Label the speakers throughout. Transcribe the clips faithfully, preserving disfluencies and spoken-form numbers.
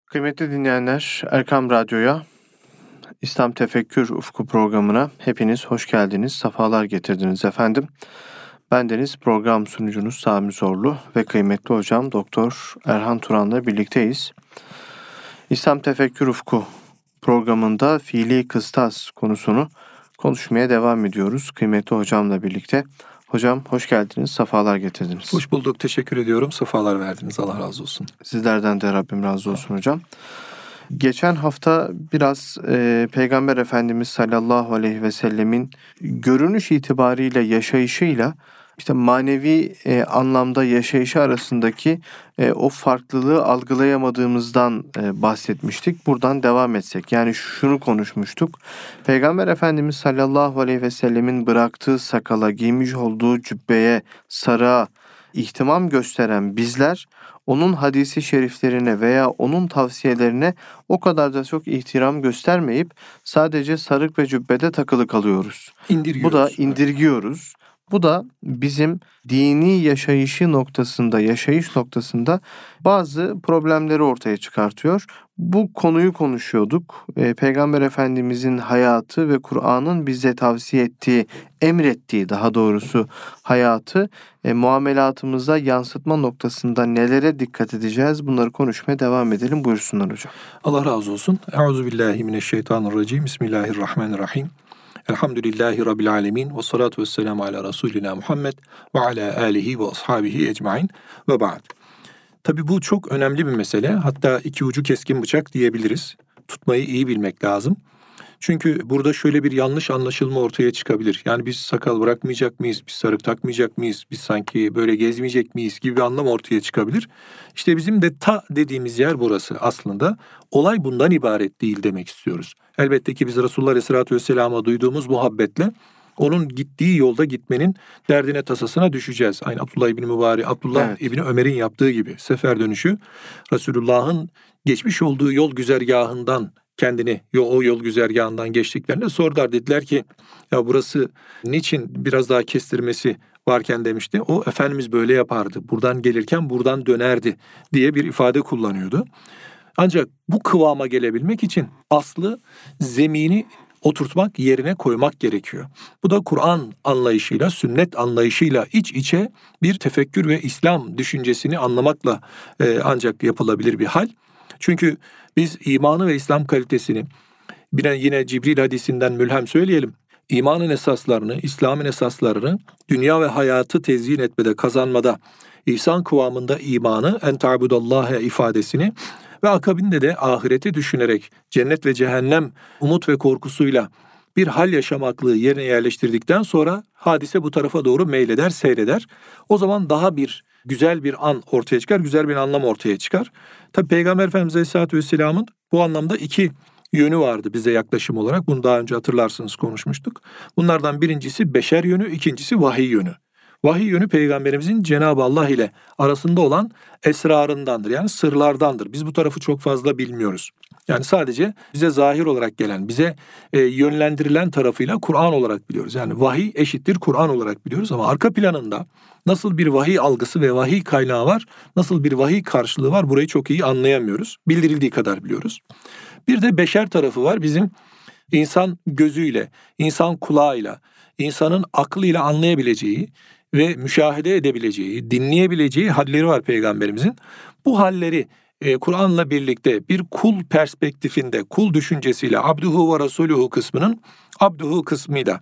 Speaker 1: Kıymetli dinleyenler, Erkam Radyo'ya, İslam Tefekkür Ufku programına hepiniz hoş geldiniz, sefalar getirdiniz efendim. Bendeniz program sunucunuz Sami Zorlu ve kıymetli hocam Doktor Erhan Turan'la birlikteyiz. İslam Tefekkür Ufku programında fiili kıstas konusunu konuşmaya devam ediyoruz kıymetli hocamla birlikte. Hocam hoş geldiniz, sefalar getirdiniz.
Speaker 2: Hoş bulduk, teşekkür ediyorum. Sefalar verdiniz, Allah razı olsun.
Speaker 1: Sizlerden de Rabbim razı olsun hocam. Geçen hafta biraz e, Peygamber Efendimiz sallallahu aleyhi ve sellemin görünüş itibariyle yaşayışıyla işte manevi e, anlamda yaşayışı arasındaki e, o farklılığı algılayamadığımızdan e, bahsetmiştik. Buradan devam etsek. Yani şunu konuşmuştuk. Peygamber Efendimiz sallallahu aleyhi ve sellemin bıraktığı sakala, giymiş olduğu cübbeye, sarığa ihtimam gösteren bizler onun hadisi şeriflerine veya onun tavsiyelerine o kadar da çok ihtiram göstermeyip sadece sarık ve cübbede takılı kalıyoruz.
Speaker 2: İndirgiyoruz.
Speaker 1: Bu da indirgiyoruz. Bu da bizim dini yaşayışı noktasında, yaşayış noktasında bazı problemleri ortaya çıkartıyor. Bu konuyu konuşuyorduk. Ee, Peygamber Efendimizin hayatı ve Kur'an'ın bize tavsiye ettiği, emrettiği daha doğrusu hayatı e, muamelatımıza yansıtma noktasında nelere dikkat edeceğiz? Bunları konuşmaya devam edelim. Buyursunlar hocam.
Speaker 2: Allah razı olsun. Euzubillahimineşşeytanirracim. Bismillahirrahmanirrahim. Elhamdülillahi Rabbil alemin. Ve salatu ve selamu ala Resulina Muhammed ve ala alihi ve ashabihi ecmain ve ba'd. Tabi bu çok önemli bir mesele. Hatta iki ucu keskin bıçak diyebiliriz. Tutmayı iyi bilmek lazım. Çünkü burada şöyle bir yanlış anlaşılma ortaya çıkabilir. Yani biz sakal bırakmayacak mıyız, biz sarık takmayacak mıyız, biz sanki böyle gezmeyecek miyiz gibi bir anlam ortaya çıkabilir. İşte bizim de ta dediğimiz yer burası aslında. Olay bundan ibaret değil demek istiyoruz. Elbette ki biz Resulullah Aleyhisselatü Vesselam'a duyduğumuz muhabbetle onun gittiği yolda gitmenin derdine tasasına düşeceğiz. Aynı Abdullah İbni Mübarek, Abdullah evet. İbni Ömer'in yaptığı gibi sefer dönüşü Resulullah'ın geçmiş olduğu yol güzergahından kendini o yol güzergahından geçtiklerinde sordular. Dediler ki ya burası niçin biraz daha kestirmesi varken demişti. O Efendimiz böyle yapardı. Buradan gelirken buradan dönerdi diye bir ifade kullanıyordu. Ancak bu kıvama gelebilmek için aslı zemini oturtmak, yerine koymak gerekiyor. Bu da Kur'an anlayışıyla, sünnet anlayışıyla iç içe bir tefekkür ve İslam düşüncesini anlamakla e, ancak yapılabilir bir hal. Çünkü biz imanı ve İslam kalitesini bir yine Cibril hadisinden mülhem söyleyelim. İmanın esaslarını, İslam'ın esaslarını dünya ve hayatı tezyin etmede, kazanmada, ihsan kıvamında imanı, en ta'budallaha ifadesini ve akabinde de ahireti düşünerek cennet ve cehennem umut ve korkusuyla bir hal yaşamaklığı yerine yerleştirdikten sonra hadise bu tarafa doğru meyleder, seyreder. O zaman daha bir güzel bir an ortaya çıkar, güzel bir anlam ortaya çıkar. Tabi Peygamber Efendimiz Aleyhisselatü Vesselam'ın bu anlamda iki yönü vardı bize yaklaşım olarak. Bunu daha önce hatırlarsınız konuşmuştuk. Bunlardan birincisi beşer yönü, ikincisi vahiy yönü. Vahiy yönü Peygamberimizin Cenab-ı Allah ile arasında olan esrarındandır. Yani sırlardandır. Biz bu tarafı çok fazla bilmiyoruz. Yani sadece bize zahir olarak gelen, bize e, yönlendirilen tarafıyla Kur'an olarak biliyoruz. Yani vahiy eşittir Kur'an olarak biliyoruz ama arka planında nasıl bir vahiy algısı ve vahiy kaynağı var, nasıl bir vahiy karşılığı var burayı çok iyi anlayamıyoruz. Bildirildiği kadar biliyoruz. Bir de beşer tarafı var bizim insan gözüyle, insan kulağıyla, insanın aklıyla anlayabileceği ve müşahede edebileceği, dinleyebileceği halleri var Peygamberimizin. Bu halleri e, Kur'an'la birlikte bir kul perspektifinde, kul düşüncesiyle abduhu ve rasuluhu kısmının abduhu kısmıyla.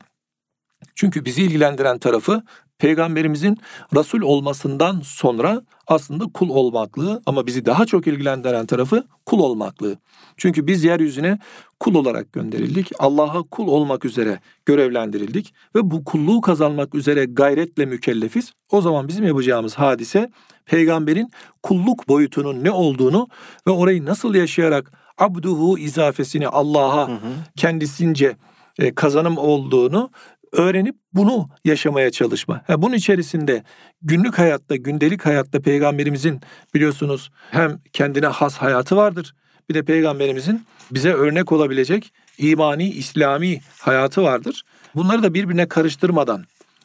Speaker 2: Çünkü bizi ilgilendiren tarafı Peygamberimizin Resul olmasından sonra aslında kul olmaklığı ama bizi daha çok ilgilendiren tarafı kul olmaklığı. Çünkü biz yeryüzüne kul olarak gönderildik. Allah'a kul olmak üzere görevlendirildik ve bu kulluğu kazanmak üzere gayretle mükellefiz. O zaman bizim yapacağımız hadise peygamberin kulluk boyutunun ne olduğunu ve orayı nasıl yaşayarak abduhu izafesini Allah'a kendisince kazanım olduğunu öğrenip bunu yaşamaya çalışma. Ha, bunun içerisinde günlük hayatta, gündelik hayatta Peygamberimizin biliyorsunuz hem kendine has hayatı vardır. Bir de Peygamberimizin bize örnek olabilecek imani, İslami hayatı vardır. Bunları da birbirine karıştırmadan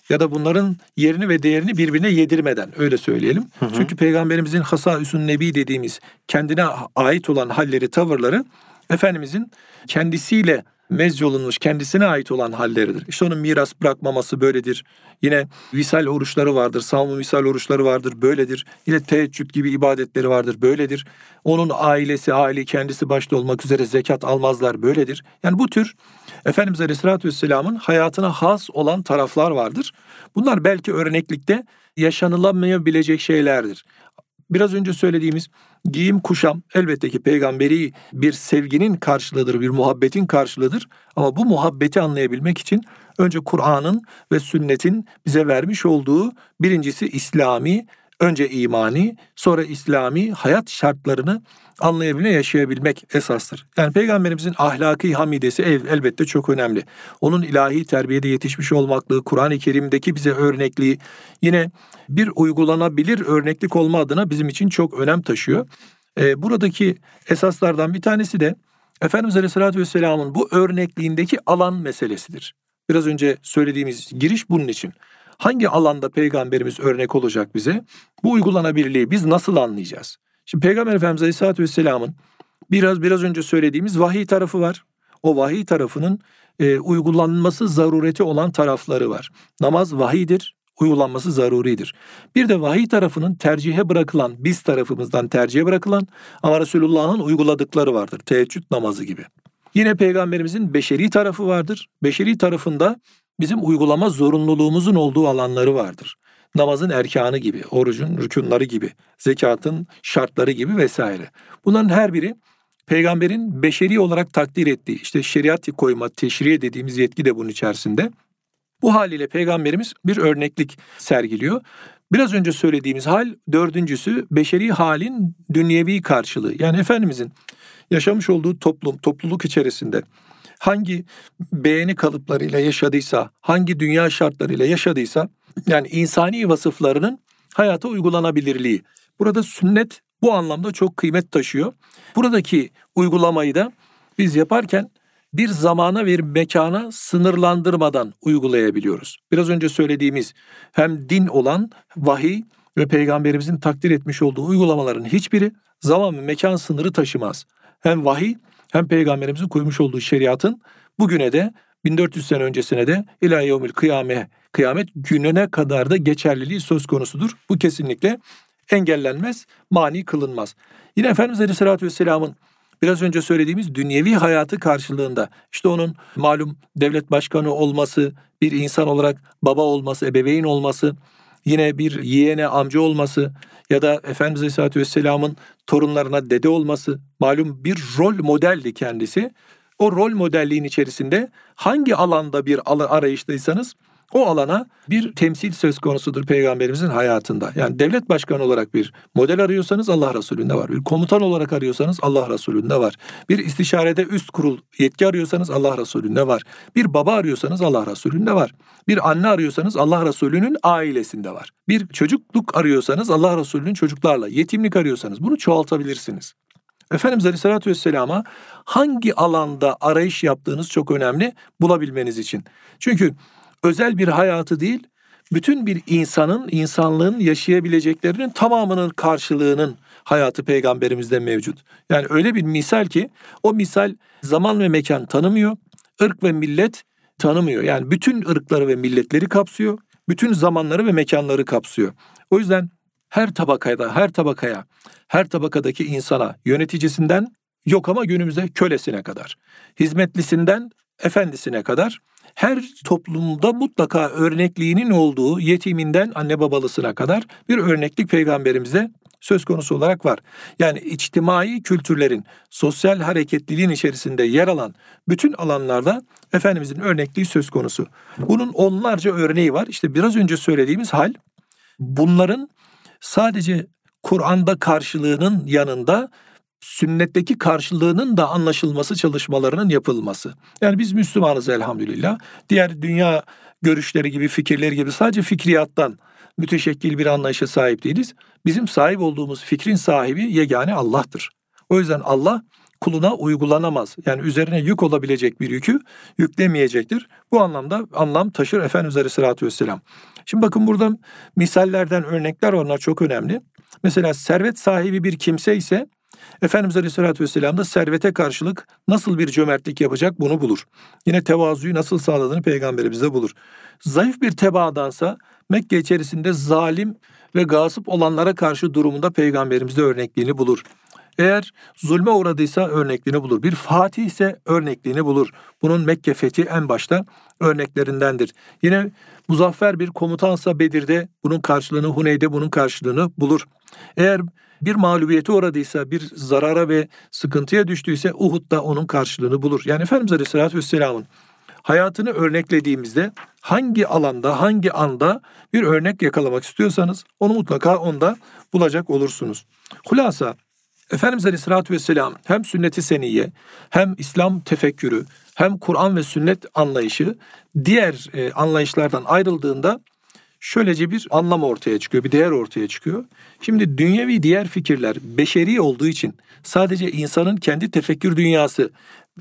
Speaker 2: ya da bunların yerini ve değerini birbirine yedirmeden, öyle söyleyelim. Hı hı. Çünkü Peygamberimizin hasâ-üsün nebi dediğimiz kendine ait olan halleri, tavırları Efendimizin kendisiyle mezyolunmuş, kendisine ait olan halleridir. İşte onun miras bırakmaması böyledir. Yine visal oruçları vardır, savun visal oruçları vardır, böyledir. Yine teheccüd gibi ibadetleri vardır, böyledir. Onun ailesi, aile kendisi başta olmak üzere zekat almazlar, böyledir. Yani bu tür Efendimiz Aleyhisselatü Vesselam'ın hayatına has olan taraflar vardır. Bunlar belki örneklikte yaşanılamayabilecek şeylerdir. Biraz önce söylediğimiz giyim, kuşam elbette ki peygamberi bir sevginin karşılığıdır, bir muhabbetin karşılığıdır. Ama bu muhabbeti anlayabilmek için önce Kur'an'ın ve sünnetin bize vermiş olduğu birincisi İslami, önce imani, sonra İslami hayat şartlarını anlayabilmek, yaşayabilmek esastır. Yani Peygamberimizin ahlaki hamidesi elbette çok önemli. Onun ilahi terbiyede yetişmiş olmaklığı, Kur'an-ı Kerim'deki bize örnekliği yine bir uygulanabilir örneklik olma adına bizim için çok önem taşıyor. Ee, buradaki esaslardan bir tanesi de Efendimiz Aleyhisselatü Vesselam'ın bu örnekliğindeki alan meselesidir. Biraz önce söylediğimiz giriş bunun için. Hangi alanda Peygamberimiz örnek olacak bize? Bu uygulanabilirliği biz nasıl anlayacağız? Şimdi Peygamber Efendimiz Aleyhisselatü Vesselam'ın biraz biraz önce söylediğimiz vahiy tarafı var. O vahiy tarafının e, uygulanması zarureti olan tarafları var. Namaz vahiydir, uygulanması zaruridir. Bir de vahiy tarafının tercihe bırakılan, biz tarafımızdan tercihe bırakılan ama Resulullah'ın uyguladıkları vardır. Teheccüd namazı gibi. Yine Peygamberimizin beşeri tarafı vardır. Beşeri tarafında bizim uygulama zorunluluğumuzun olduğu alanları vardır. Namazın erkanı gibi, orucun rükünleri gibi, zekatın şartları gibi vesaire. Bunların her biri Peygamberin beşeri olarak takdir ettiği, işte şeriat koyma, teşriye dediğimiz yetki de bunun içerisinde. Bu haliyle Peygamberimiz bir örneklik sergiliyor. Biraz önce söylediğimiz hal, dördüncüsü beşeri halin dünyevi karşılığı. Yani Efendimizin yaşamış olduğu toplum, topluluk içerisinde hangi beğeni kalıplarıyla yaşadıysa, hangi dünya şartlarıyla yaşadıysa, yani insani vasıflarının hayata uygulanabilirliği. Burada sünnet bu anlamda çok kıymet taşıyor. Buradaki uygulamayı da biz yaparken bir zamana ve mekana sınırlandırmadan uygulayabiliyoruz. Biraz önce söylediğimiz hem din olan vahiy ve Peygamberimizin takdir etmiş olduğu uygulamaların hiçbiri zaman ve mekan sınırı taşımaz. Hem vahiy hem Peygamberimizin koymuş olduğu şeriatın bugüne de bin dört yüz sene öncesine de ilâ yevmil kıyame, kıyamet gününe kadar da geçerliliği söz konusudur. Bu kesinlikle engellenmez, mani kılınmaz. Yine Efendimiz Aleyhisselatü Vesselam'ın biraz önce söylediğimiz dünyevi hayatı karşılığında işte onun malum devlet başkanı olması, bir insan olarak baba olması, ebeveyn olması, yine bir yeğene amca olması ya da Efendimiz Aleyhisselatü Vesselam'ın torunlarına dede olması, malum bir rol modeldi kendisi. O rol modelliğin içerisinde hangi alanda bir arayıştaysanız o alana bir temsil söz konusudur Peygamberimizin hayatında. Yani devlet başkanı olarak bir model arıyorsanız Allah Resulü'nde var. Bir komutan olarak arıyorsanız Allah Resulü'nde var. Bir istişarede üst kurul yetki arıyorsanız Allah Resulü'nde var. Bir baba arıyorsanız Allah Resulü'nde var. Bir anne arıyorsanız Allah Resulü'nün ailesinde var. Bir çocukluk arıyorsanız Allah Resulü'nün çocuklarla, yetimlik arıyorsanız bunu çoğaltabilirsiniz. Efendimiz Aleyhisselatü Vesselam'a hangi alanda arayış yaptığınız çok önemli bulabilmeniz için. Çünkü özel bir hayatı değil, bütün bir insanın, insanlığın yaşayabileceklerinin tamamının karşılığının hayatı Peygamberimizde mevcut. Yani öyle bir misal ki o misal zaman ve mekan tanımıyor, ırk ve millet tanımıyor. Yani bütün ırkları ve milletleri kapsıyor, bütün zamanları ve mekanları kapsıyor. O yüzden her tabakaya, her tabakaya, her tabakadaki insana, yöneticisinden yok ama günümüzde kölesine kadar, hizmetlisinden efendisine kadar her toplumda mutlaka örnekliğinin olduğu yetiminden anne babalısına kadar bir örneklik Peygamberimize söz konusu olarak var. Yani içtimai kültürlerin, sosyal hareketliliğin içerisinde yer alan bütün alanlarda Efendimizin örnekliği söz konusu. Bunun onlarca örneği var. İşte biraz önce söylediğimiz hal, bunların sadece Kur'an'da karşılığının yanında sünnetteki karşılığının da anlaşılması çalışmalarının yapılması. Yani biz Müslümanız elhamdülillah. Diğer dünya görüşleri gibi, fikirleri gibi sadece fikriyattan müteşekkil bir anlayışa sahip değiliz. Bizim sahip olduğumuz fikrin sahibi yegane Allah'tır. O yüzden Allah kuluna uygulanamaz. Yani üzerine yük olabilecek bir yükü yüklemeyecektir. Bu anlamda anlam taşır Efendimiz Aleyhisselatü Vesselam. Şimdi bakın burada misallerden örnekler var, onlar çok önemli. Mesela servet sahibi bir kimse ise Efendimiz Aleyhisselatü Vesselam da servete karşılık nasıl bir cömertlik yapacak bunu bulur. Yine tevazuyu nasıl sağladığını Peygamberimiz de bulur. Zayıf bir tebaadansa Mekke içerisinde zalim ve gasip olanlara karşı durumunda Peygamberimiz de örnekliğini bulur. Eğer zulme uğradıysa örnekliğini bulur. Bir fatih ise örnekliğini bulur. Bunun Mekke fethi en başta örneklerindendir. Yine muzaffer bir komutansa Bedir'de bunun karşılığını, Huneyn'de bunun karşılığını bulur. Eğer bir mağlubiyete uğradıysa, bir zarara ve sıkıntıya düştüyse Uhud'da onun karşılığını bulur. Yani Efendimiz Aleyhisselatü Vesselam'ın hayatını örneklediğimizde hangi alanda, hangi anda bir örnek yakalamak istiyorsanız onu mutlaka onda bulacak olursunuz. Hulasa, Efendimiz Aleyhisselatü Vesselam hem sünnet-i seniyye, hem İslam tefekkürü, hem Kur'an ve sünnet anlayışı diğer e, anlayışlardan ayrıldığında şöylece bir anlam ortaya çıkıyor, bir değer ortaya çıkıyor. Şimdi dünyevi diğer fikirler beşeri olduğu için sadece insanın kendi tefekkür dünyası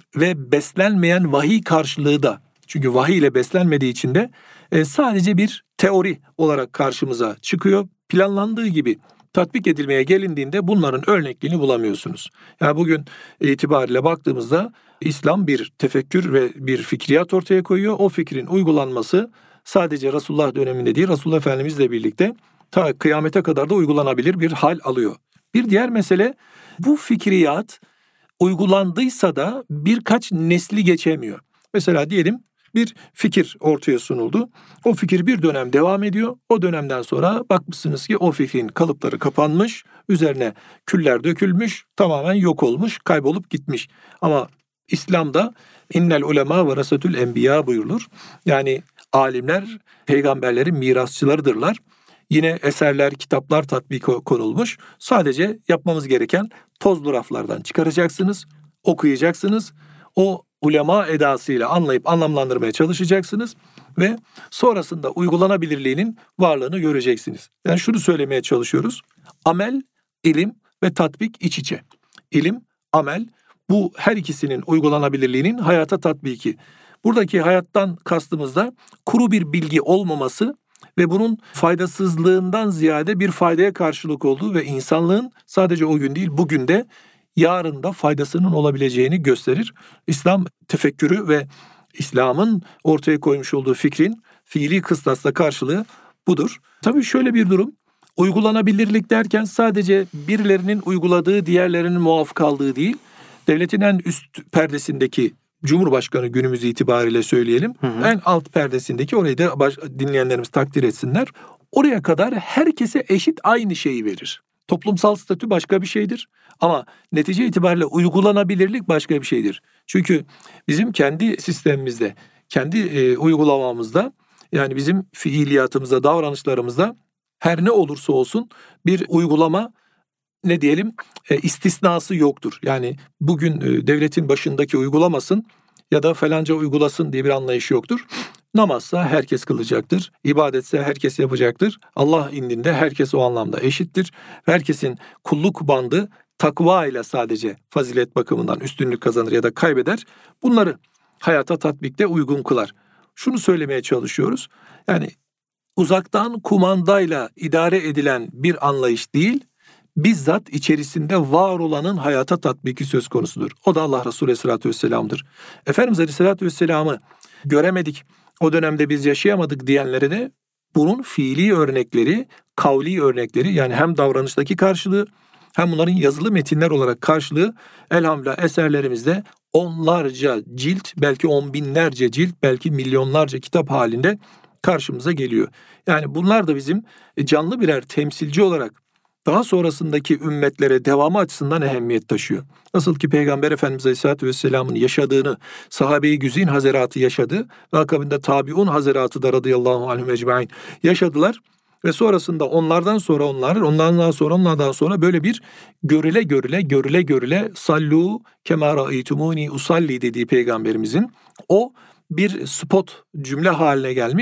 Speaker 2: ve beslenmeyen vahiy karşılığı da, çünkü vahiy ile beslenmediği için de e, sadece bir teori olarak karşımıza çıkıyor. Planlandığı gibi tatbik edilmeye gelindiğinde bunların örnekliğini bulamıyorsunuz. Yani bugün itibariyle baktığımızda İslam bir tefekkür ve bir fikriyat ortaya koyuyor. O fikrin uygulanması sadece Resulullah döneminde değil, Resulullah Efendimizle birlikte ta kıyamete kadar da uygulanabilir bir hal alıyor. Bir diğer mesele, bu fikriyat uygulandıysa da birkaç nesli geçemiyor. Mesela diyelim bir fikir ortaya sunuldu. O fikir bir dönem devam ediyor. O dönemden sonra bakmışsınız ki o fikrin kalıpları kapanmış, üzerine küller dökülmüş, tamamen yok olmuş, kaybolup gitmiş. Ama İslam'da innel ulema verasetül enbiya buyurulur. Yani alimler peygamberlerin mirasçılarıdırlar. Yine eserler, kitaplar tatbik konulmuş. Sadece yapmamız gereken tozlu raflardan çıkaracaksınız, okuyacaksınız. O ulema edasıyla anlayıp anlamlandırmaya çalışacaksınız ve sonrasında uygulanabilirliğinin varlığını göreceksiniz. Yani şunu söylemeye çalışıyoruz. Amel, ilim ve tatbik iç içe. İlim, amel, bu her ikisinin uygulanabilirliğinin hayata tatbiki. Buradaki hayattan kastımızda kuru bir bilgi olmaması ve bunun faydasızlığından ziyade bir faydaya karşılık olduğu ve insanlığın sadece o gün değil bugün de yarın da faydasının olabileceğini gösterir. İslam tefekkürü ve İslam'ın ortaya koymuş olduğu fikrin fiili kıstasla karşılığı budur. Tabii şöyle bir durum, uygulanabilirlik derken sadece birilerinin uyguladığı diğerlerinin muaf kaldığı değil, devletin en üst perdesindeki Cumhurbaşkanı günümüz itibariyle söyleyelim, hı hı. en alt perdesindeki, orayı da baş, dinleyenlerimiz takdir etsinler, oraya kadar herkese eşit aynı şeyi verir. Toplumsal statü başka bir şeydir ama netice itibariyle uygulanabilirlik başka bir şeydir. Çünkü bizim kendi sistemimizde, kendi e, uygulamamızda, yani bizim fiiliyatımızda, davranışlarımızda her ne olursa olsun bir uygulama, ne diyelim, e, istisnası yoktur. Yani bugün e, devletin başındaki uygulamasın ya da falanca uygulasın diye bir anlayış yoktur. Namazsa herkes kılacaktır, ibadetse herkes yapacaktır. Allah indinde herkes o anlamda eşittir. Herkesin kulluk bandı takva ile sadece fazilet bakımından üstünlük kazanır ya da kaybeder. Bunları hayata tatbikte uygun kılar. Şunu söylemeye çalışıyoruz. Yani uzaktan kumandayla idare edilen bir anlayış değil, bizzat içerisinde var olanın hayata tatbiki söz konusudur. O da Allah Resulü Aleyhisselatü Vesselam'dır. Efendimiz Aleyhisselatü Vesselam'ı göremedik, o dönemde biz yaşayamadık diyenlere de bunun fiili örnekleri, kavli örnekleri, yani hem davranıştaki karşılığı hem bunların yazılı metinler olarak karşılığı elhamdülillah eserlerimizde onlarca cilt, belki on binlerce cilt, belki milyonlarca kitap halinde karşımıza geliyor. Yani bunlar da bizim canlı birer temsilci olarak daha sonrasındaki ümmetlere devamı açısından ehemmiyet taşıyor. Nasıl ki Peygamber Efendimiz Aleyhisselatü Vesselam'ın yaşadığını sahabe-i güzin hazeratı yaşadı ve akabinde tabiun hazeratı da radıyallahu anhum ecmaîn yaşadılar ve sonrasında onlardan sonra onlar, onlardan sonra onlardan sonra böyle bir görüle görüle görüle görüle sallu kemâ ra'eytumûni usalli dediği Peygamberimizin o bir spot cümle haline gelmiş.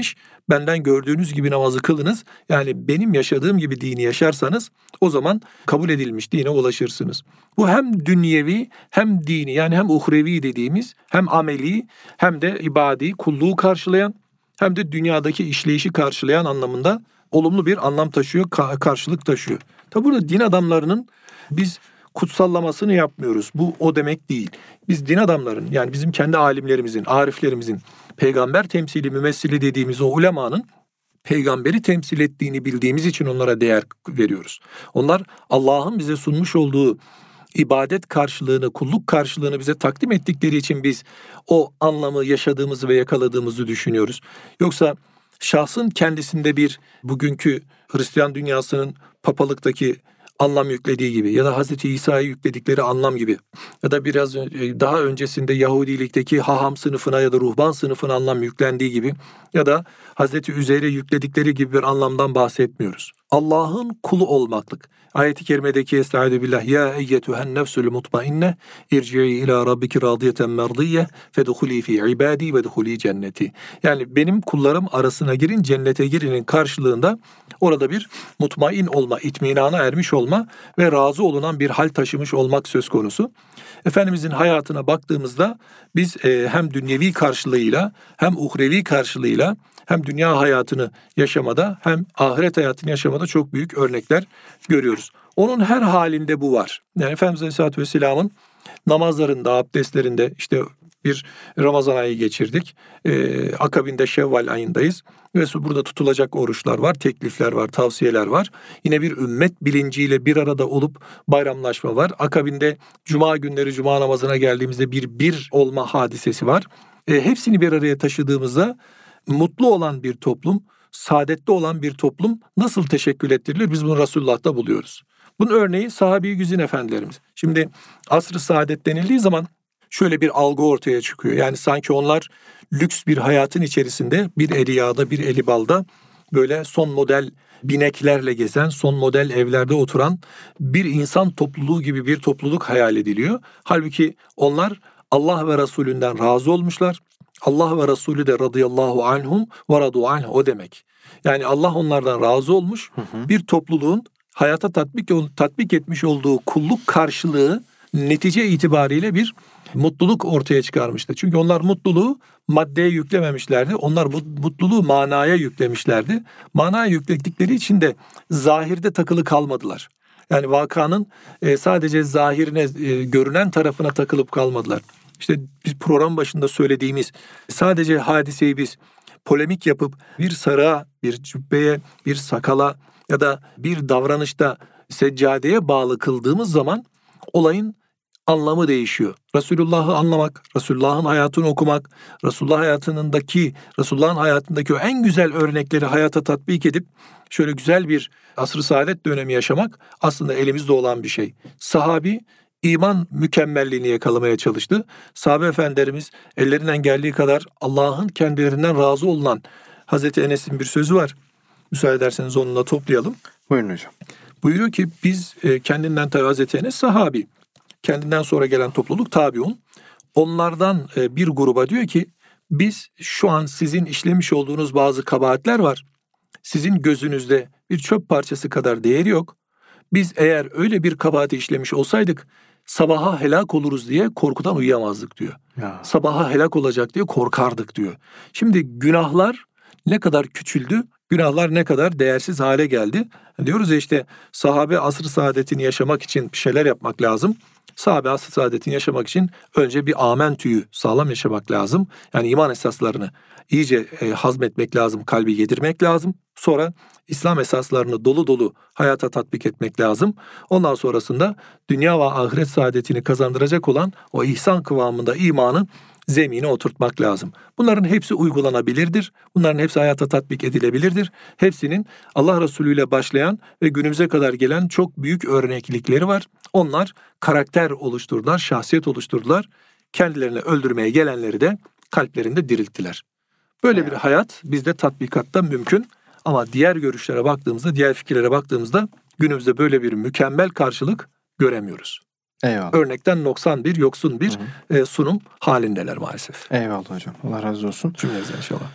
Speaker 2: benden gördüğünüz gibi namazı kılınız. Yani benim yaşadığım gibi dini yaşarsanız o zaman kabul edilmiş dine ulaşırsınız. Bu hem dünyevi hem dini, yani hem uhrevi dediğimiz, hem ameli hem de ibadi, kulluğu karşılayan, hem de dünyadaki işleyişi karşılayan anlamında olumlu bir anlam taşıyor, karşılık taşıyor. Tabi burada din adamlarının biz kutsallamasını yapmıyoruz. Bu o demek değil. Biz din adamların, yani bizim kendi alimlerimizin, ariflerimizin, peygamber temsili, mümessili dediğimiz o ulemanın peygamberi temsil ettiğini bildiğimiz için onlara değer veriyoruz. Onlar Allah'ın bize sunmuş olduğu ibadet karşılığını, kulluk karşılığını bize takdim ettikleri için biz o anlamı yaşadığımızı ve yakaladığımızı düşünüyoruz. Yoksa şahsın kendisinde bir, bugünkü Hristiyan dünyasının papalıktaki anlam yüklediği gibi ya da Hazreti İsa'ya yükledikleri anlam gibi ya da biraz daha öncesinde Yahudilikteki haham sınıfına ya da ruhban sınıfına anlam yüklendiği gibi ya da Hazreti Üzeyr'e yükledikleri gibi bir anlamdan bahsetmiyoruz. Allah'ın kulu olmaklık. Ayet-i kerimedeki Estaizu billah ya eyyetühen nefsül mutmainne irci'i ila rabbiki radiyeten merdiyye fedhuli fi ibadi ve dhuli cenneti. Yani benim kullarım arasına girin, cennete girinin karşılığında orada bir mutmain olma, itminana ermiş olma ve razı olunan bir hal taşımış olmak söz konusu. Efendimizin hayatına baktığımızda biz e, hem dünyevi karşılığıyla hem uhrevi karşılığıyla hem dünya hayatını yaşamada hem ahiret hayatını yaşamada çok büyük örnekler görüyoruz. Onun her halinde bu var. Yani Efendimiz Aleyhisselatü Vesselam'ın namazlarında, abdestlerinde, işte bir Ramazan ayı geçirdik. Ee, akabinde Şevval ayındayız. Ve burada tutulacak oruçlar var, teklifler var, tavsiyeler var. Yine bir ümmet bilinciyle bir arada olup bayramlaşma var. Akabinde Cuma günleri Cuma namazına geldiğimizde bir bir olma hadisesi var. Ee, hepsini bir araya taşıdığımızda mutlu olan bir toplum, saadette olan bir toplum nasıl teşekkül ettirilir? Biz bunu Resulullah'ta buluyoruz. Bunun örneği sahabe-i güzin efendilerimiz. Şimdi asr-ı saadet denildiği zaman şöyle bir algı ortaya çıkıyor. Yani sanki onlar lüks bir hayatın içerisinde bir eli yağda bir eli balda böyle son model bineklerle gezen, son model evlerde oturan bir insan topluluğu gibi bir topluluk hayal ediliyor. Halbuki onlar Allah ve Resulünden razı olmuşlar. Allah ve Resulü de radıyallahu anhum ve radu anh o demek. Yani Allah onlardan razı olmuş, hı hı. bir topluluğun hayata tatbik, tatbik etmiş olduğu kulluk karşılığı netice itibariyle bir mutluluk ortaya çıkarmıştı. Çünkü onlar mutluluğu maddeye yüklememişlerdi. Onlar mutluluğu manaya yüklemişlerdi. Manaya yükledikleri için de zahirde takılı kalmadılar. Yani vakanın sadece zahirine, görünen tarafına takılıp kalmadılar. İşte biz program başında söylediğimiz sadece hadiseyi biz polemik yapıp bir sarığa, bir cübbeye, bir sakala ya da bir davranışta seccadeye bağlı kıldığımız zaman olayın anlamı değişiyor. Resulullah'ı anlamak, Resulullah'ın hayatını okumak, Resulullah hayatındaki, Resulullah'ın hayatındaki o en güzel örnekleri hayata tatbik edip şöyle güzel bir asr-ı saadet dönemi yaşamak aslında elimizde olan bir şey. Sahabi iman mükemmelliğini yakalamaya çalıştı. Sahabe efendilerimiz ellerinden geldiği kadar Allah'ın kendilerinden razı olunan Hazreti Enes'in bir sözü var. Müsaade ederseniz onunla toplayalım.
Speaker 1: Buyurun hocam.
Speaker 2: Buyuruyor ki biz kendinden tabi Hazreti Enes sahabi. Kendinden sonra gelen topluluk tabiun. Onlardan bir gruba diyor ki biz şu an sizin işlemiş olduğunuz bazı kabahatler var. Sizin gözünüzde bir çöp parçası kadar değeri yok. Biz eğer öyle bir kabahati işlemiş olsaydık sabaha helak oluruz diye korkudan uyuyamazdık diyor. Ya. Sabaha helak olacak diye korkardık diyor. Şimdi günahlar ne kadar küçüldü, günahlar ne kadar değersiz hale geldi. Diyoruz ya işte sahabe asr-ı saadetini yaşamak için bir şeyler yapmak lazım. Sahabe asr-ı saadetini yaşamak için önce bir amentüyü sağlam yaşamak lazım. Yani iman esaslarını iyice e, hazmetmek lazım, kalbi yedirmek lazım. Sonra İslam esaslarını dolu dolu hayata tatbik etmek lazım. Ondan sonrasında dünya ve ahiret saadetini kazandıracak olan o ihsan kıvamında imanı zemine oturtmak lazım. Bunların hepsi uygulanabilirdir. Bunların hepsi hayata tatbik edilebilirdir. Hepsinin Allah Resulü ile başlayan ve günümüze kadar gelen çok büyük örneklikleri var. Onlar karakter oluşturdular, şahsiyet oluşturdular. Kendilerini öldürmeye gelenleri de kalplerinde dirilttiler. Böyle evet. bir hayat bizde tatbikatta mümkün. Ama diğer görüşlere baktığımızda, diğer fikirlere baktığımızda günümüzde böyle bir mükemmel karşılık göremiyoruz.
Speaker 1: Eyvallah.
Speaker 2: Örnekten noksan bir, yoksun bir e, sunum halindeler maalesef.
Speaker 1: Eyvallah hocam. Allah razı olsun.
Speaker 2: Cümlenize inşallah.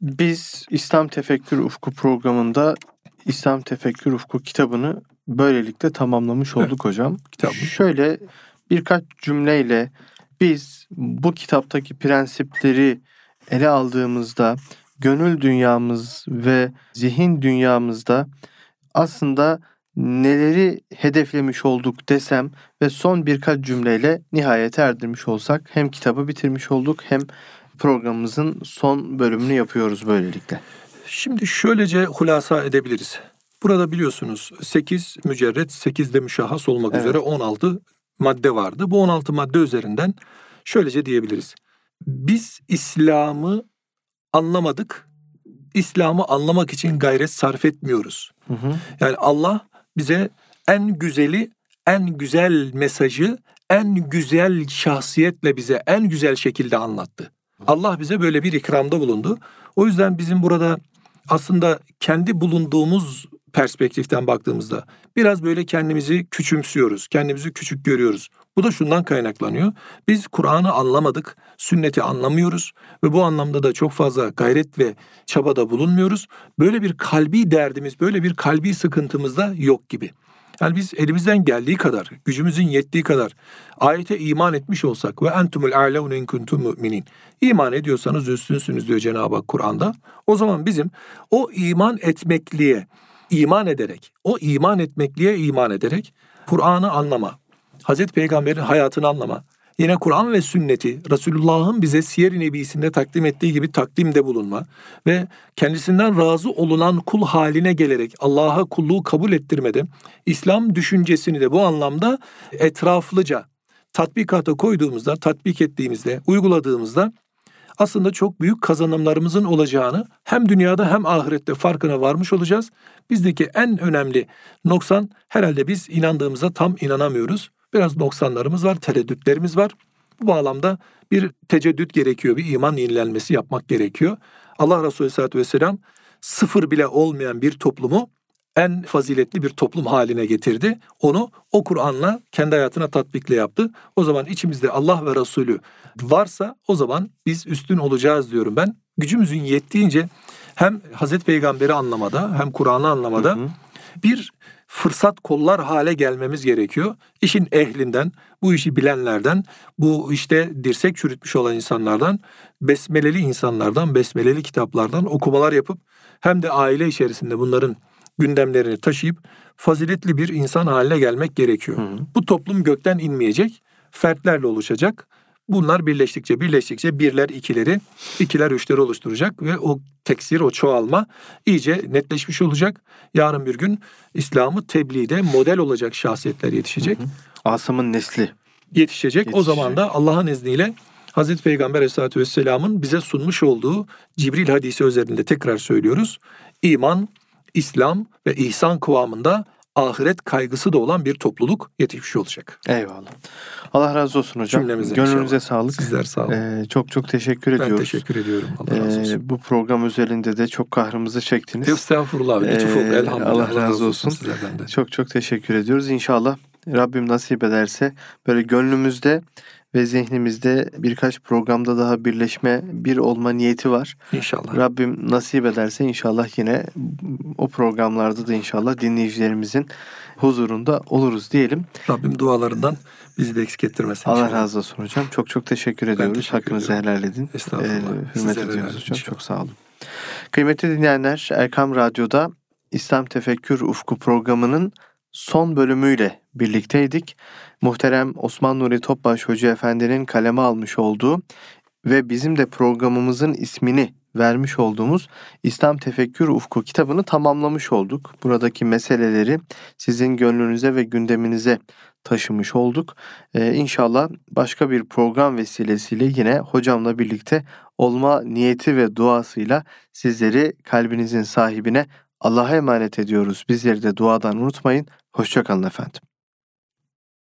Speaker 1: Biz İslam Tefekkür Ufku programında İslam Tefekkür Ufku kitabını böylelikle tamamlamış olduk evet. hocam.
Speaker 2: Kitabımız.
Speaker 1: Şöyle birkaç cümleyle biz bu kitaptaki prensipleri ele aldığımızda gönül dünyamız ve zihin dünyamızda aslında neleri hedeflemiş olduk desem ve son birkaç cümleyle nihayete erdirmiş olsak hem kitabı bitirmiş olduk hem programımızın son bölümünü yapıyoruz böylelikle.
Speaker 2: Şimdi şöylece hulasa edebiliriz. Burada biliyorsunuz sekiz mücerret, sekiz de müşahhas olmak evet. üzere on altı madde vardı. Bu on altı madde üzerinden şöylece diyebiliriz. Biz İslam'ı anlamadık. İslam'ı anlamak için gayret sarf etmiyoruz. Hı hı. Yani Allah bize en güzeli, en güzel mesajı, en güzel şahsiyetle bize en güzel şekilde anlattı. Allah bize böyle bir ikramda bulundu. O yüzden bizim burada aslında kendi bulunduğumuz perspektiften baktığımızda biraz böyle kendimizi küçümsüyoruz, kendimizi küçük görüyoruz. Bu da şundan kaynaklanıyor. Biz Kur'an'ı anlamadık, sünneti anlamıyoruz ve bu anlamda da çok fazla gayret ve çabada bulunmuyoruz. Böyle bir kalbi derdimiz, böyle bir kalbi sıkıntımız da yok gibi. Yani biz elimizden geldiği kadar, gücümüzün yettiği kadar ayete iman etmiş olsak ve entumul a'laun in kuntum mu'minin. İman ediyorsanız üstünsünüz diyor Cenab-ı Hak Kur'an'da. O zaman bizim o iman etmekliğe iman ederek, o iman etmekliğe iman ederek Kur'an'ı anlama, Hazreti Peygamber'in hayatını anlama, yine Kur'an ve sünneti Resulullah'ın bize Siyer-i Nebisi'nde takdim ettiği gibi takdimde bulunma ve kendisinden razı olunan kul haline gelerek Allah'a kulluğu kabul ettirmede İslam düşüncesini de bu anlamda etraflıca tatbikata koyduğumuzda, tatbik ettiğimizde, uyguladığımızda aslında çok büyük kazanımlarımızın olacağını hem dünyada hem ahirette farkına varmış olacağız. Bizdeki en önemli noksan herhalde biz inandığımıza tam inanamıyoruz. Biraz noksanlarımız var, tereddütlerimiz var. Bu bağlamda bir teceddüt gerekiyor, bir iman yenilenmesi yapmak gerekiyor. Allah Resulü Aleyhisselatü Vesselam sıfır bile olmayan bir toplumu en faziletli bir toplum haline getirdi. Onu o Kur'an'la kendi hayatına tatbikle yaptı. O zaman içimizde Allah ve Resulü varsa o zaman biz üstün olacağız diyorum ben. Gücümüzün yettiğince hem Hazreti Peygamber'i anlamada hem Kur'an'ı anlamada hı hı. bir fırsat kollar hale gelmemiz gerekiyor. İşin ehlinden, bu işi bilenlerden, bu işte dirsek çürütmüş olan insanlardan, besmeleli insanlardan, besmeleli kitaplardan okumalar yapıp hem de aile içerisinde bunların gündemlerini taşıyıp faziletli bir insan haline gelmek gerekiyor. Hı hı. Bu toplum gökten inmeyecek, fertlerle oluşacak. Bunlar birleştikçe birleştikçe birler ikileri, ikiler üçleri oluşturacak ve o teksir, o çoğalma iyice netleşmiş olacak. Yarın bir gün İslam'ı tebliğde model olacak şahsiyetler yetişecek. Hı hı.
Speaker 1: Asım'ın nesli
Speaker 2: yetişecek. yetişecek. O zaman da Allah'ın izniyle Hazreti Peygamber Aleyhisselatü Vesselam'ın bize sunmuş olduğu Cibril hadisi üzerinde tekrar söylüyoruz. İman, İslam ve ihsan kıvamında ahiret kaygısı da olan bir topluluk yetişmiş olacak.
Speaker 1: Eyvallah. Allah razı olsun hocam.
Speaker 2: Cümlemize
Speaker 1: Gönlünüze
Speaker 2: inşallah.
Speaker 1: sağlık.
Speaker 2: Sizler sağ olun.
Speaker 1: Ee, çok çok teşekkür
Speaker 2: ben
Speaker 1: ediyoruz.
Speaker 2: Ben teşekkür ediyorum. Allah razı olsun.
Speaker 1: Ee, bu program üzerinde de çok kahrımızı çektiniz.
Speaker 2: Estağfurullah. Lütuf oldu. Elhamdülillah.
Speaker 1: Allah, Allah razı olsun.
Speaker 2: Sizlerden de.
Speaker 1: Çok çok teşekkür ediyoruz. İnşallah Rabbim nasip ederse böyle gönlümüzde ve zihnimizde birkaç programda daha birleşme, bir olma niyeti var.
Speaker 2: İnşallah.
Speaker 1: Rabbim nasip ederse inşallah yine o programlarda da inşallah dinleyicilerimizin huzurunda oluruz diyelim.
Speaker 2: Rabbim dualarından bizi de eksik ettirmesin.
Speaker 1: Allah
Speaker 2: inşallah.
Speaker 1: razı olsun hocam. Çok çok teşekkür ediyoruz.
Speaker 2: Teşekkür
Speaker 1: Hakkınızı
Speaker 2: ediyorum.
Speaker 1: helal edin.
Speaker 2: Estağfurullah.
Speaker 1: Ee, hürmet
Speaker 2: Sizlere
Speaker 1: ediyoruz hocam.
Speaker 2: inşallah.
Speaker 1: Çok sağ olun. Kıymetli dinleyenler, Erkam Radyo'da İslam Tefekkür Ufku programının son bölümüyle birlikteydik. Muhterem Osman Nuri Topbaş Hoca Efendi'nin kaleme almış olduğu ve bizim de programımızın ismini vermiş olduğumuz İslam Tefekkür Ufku kitabını tamamlamış olduk. Buradaki meseleleri sizin gönlünüze ve gündeminize taşımış olduk. Ee, İnşallah başka bir program vesilesiyle yine hocamla birlikte olma niyeti ve duasıyla sizleri kalbinizin sahibine Allah'a emanet ediyoruz. Bizleri de duadan unutmayın. Hoşça kalın efendim.